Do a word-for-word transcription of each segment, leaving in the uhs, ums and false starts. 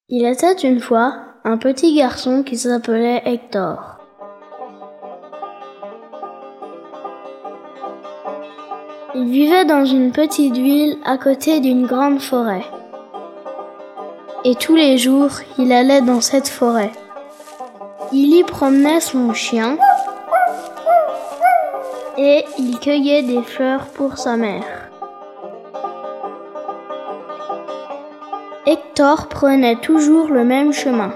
Il était une fois un petit garçon qui s'appelait Hector. Il vivait dans une petite ville à côté d'une grande forêt. Et tous les jours, il allait dans cette forêt. Il y promenait son chien et il cueillait des fleurs pour sa mère. Hector prenait toujours le même chemin.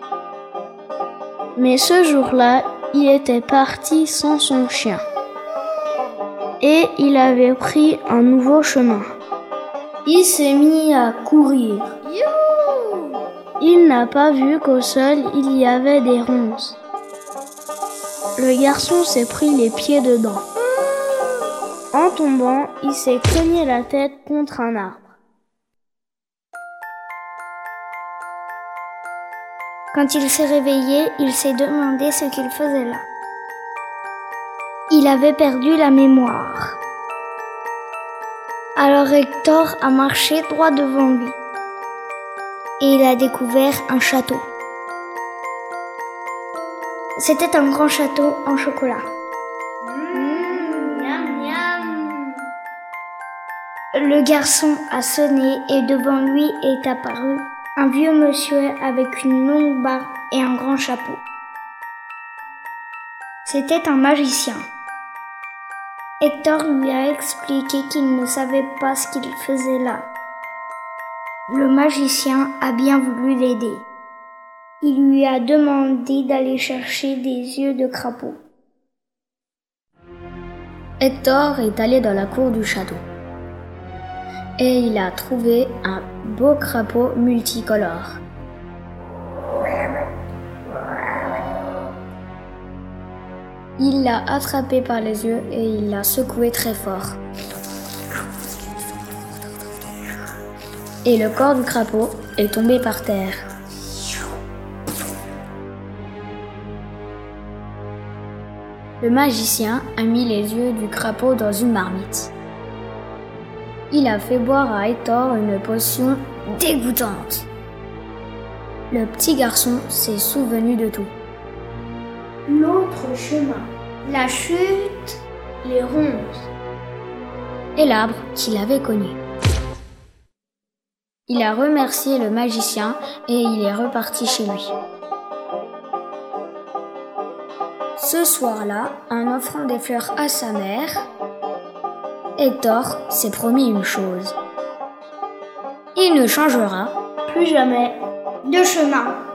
Mais ce jour-là, il était parti sans son chien. Et il avait pris un nouveau chemin. Il s'est mis à courir. Il n'a pas vu qu'au sol, il y avait des ronces. Le garçon s'est pris les pieds dedans. En tombant, il s'est cogné la tête contre un arbre. Quand il s'est réveillé, il s'est demandé ce qu'il faisait là. Il avait perdu la mémoire. Alors Hector a marché droit devant lui. Et il a découvert un château. C'était un grand château en chocolat. Mmh, miam, miam. Le garçon a sonné et devant lui est apparu un vieux monsieur avec une longue barbe et un grand chapeau. C'était un magicien. Hector lui a expliqué qu'il ne savait pas ce qu'il faisait là. Le magicien a bien voulu l'aider. Il lui a demandé d'aller chercher des yeux de crapaud. Hector est allé dans la cour du château. Et il a trouvé un beau crapaud multicolore. Il l'a attrapé par les yeux et il l'a secoué très fort. Et le corps du crapaud est tombé par terre. Le magicien a mis les yeux du crapaud dans une marmite. Il a fait boire à Hector une potion dégoûtante. Le petit garçon s'est souvenu de tout. L'autre chemin, la chute, les ronces et l'arbre qu'il avait connu. Il a remercié le magicien et il est reparti chez lui. Ce soir-là, en offrant des fleurs à sa mère, Hector s'est promis une chose. Il ne changera plus jamais de chemin.